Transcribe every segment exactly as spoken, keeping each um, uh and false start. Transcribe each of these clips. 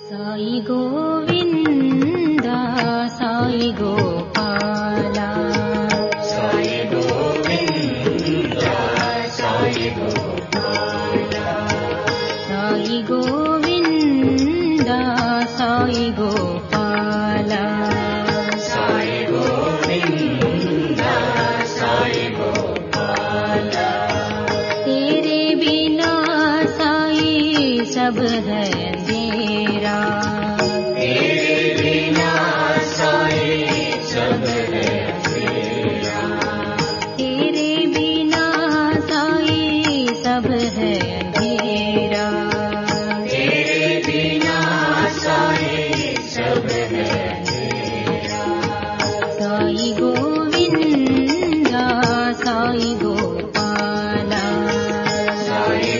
साई गोविंदा साई गोपाला साई गोविंदा साई गोपाला साई गोविंदा साई गोपाला साई गोविंदा साई गोपाला तेरे बिना साई सब है अंधेरा तेरे बिना साई सब है तेरा तेरे बिना साई सब है अंधेरा तेरे बिना साई सब है तेरा साई गोविंदा साई गोपाला साई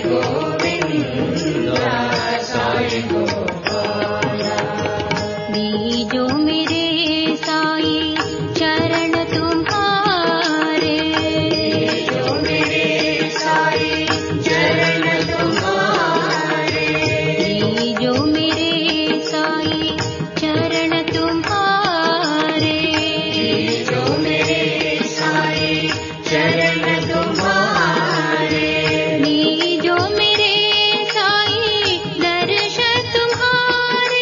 गोविंदा साई गोपाला दीजो मेरे साई चरण तुम्हारे जो मेरे साई चरण तुम्हारे दीजो मेरे साई चरण तुम्हारे जो मेरे साई चरण तुम्हारे दीजो मेरे साई दर्श तुम्हारे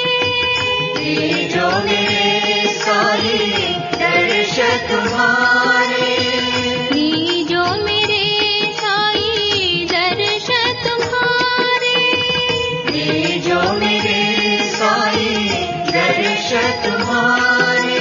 जो मेरे साई दर्श तुम्हारे दीजो मेरे साई दर्श तुम्हारे जो मेरे साई दर्श तुम्हारे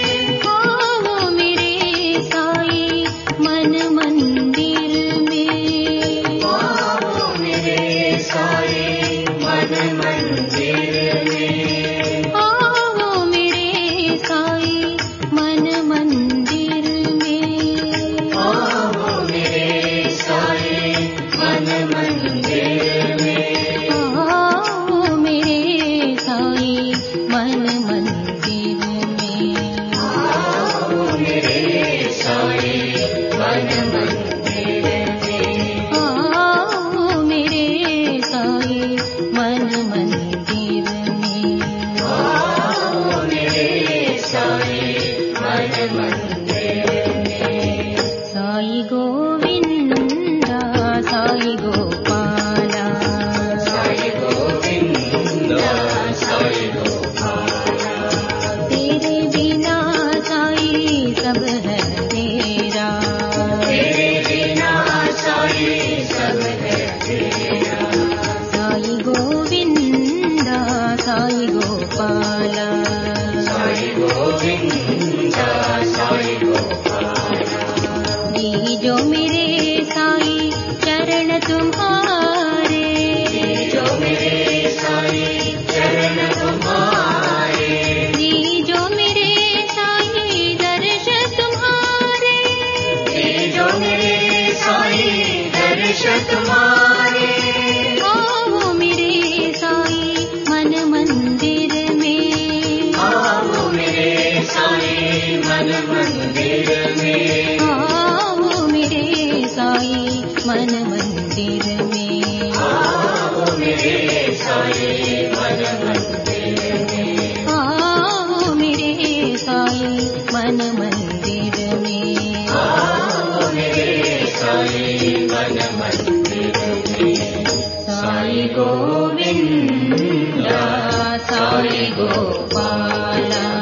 आओ मेरे साई मन मंदिर में आओ मेरे साई मन मंदिर में आओ मेरे साई मन मंदिर में आओ मेरे साई मन मंदिर में आओ मेरे साई मन मंदिर में आओ मेरे साई मन मंदिर में आओ मेरे साई मन मंदिर में आओ मेरे साई मन मंदिर में साई गोविंदा साई गोपाला साई गोविंदा साई गोपाला तेरे बिना साई सब है तेरा तेरे बिना साई सब है तेरा साई गोविंदा साई गोपाला साई गोविंदा साई गोपाला दीजो मेरे साई चरण तुम्हारे जो मेरे साई चरण तुम्हारे दीजो मेरे साई दर्श तुम्हारे जो मेरे साई दर्श तुम्हारे आओ मेरे साई मन मंदिर में आओ मेरे साई मन मंदिर में आओ मेरे साई मन मंदिर में आओ मेरे साई मन मंदिर में आओ मेरे साई मन मंदिर में आओ मेरे साई मन मंदिर में साई गोविंदा साई गोपाला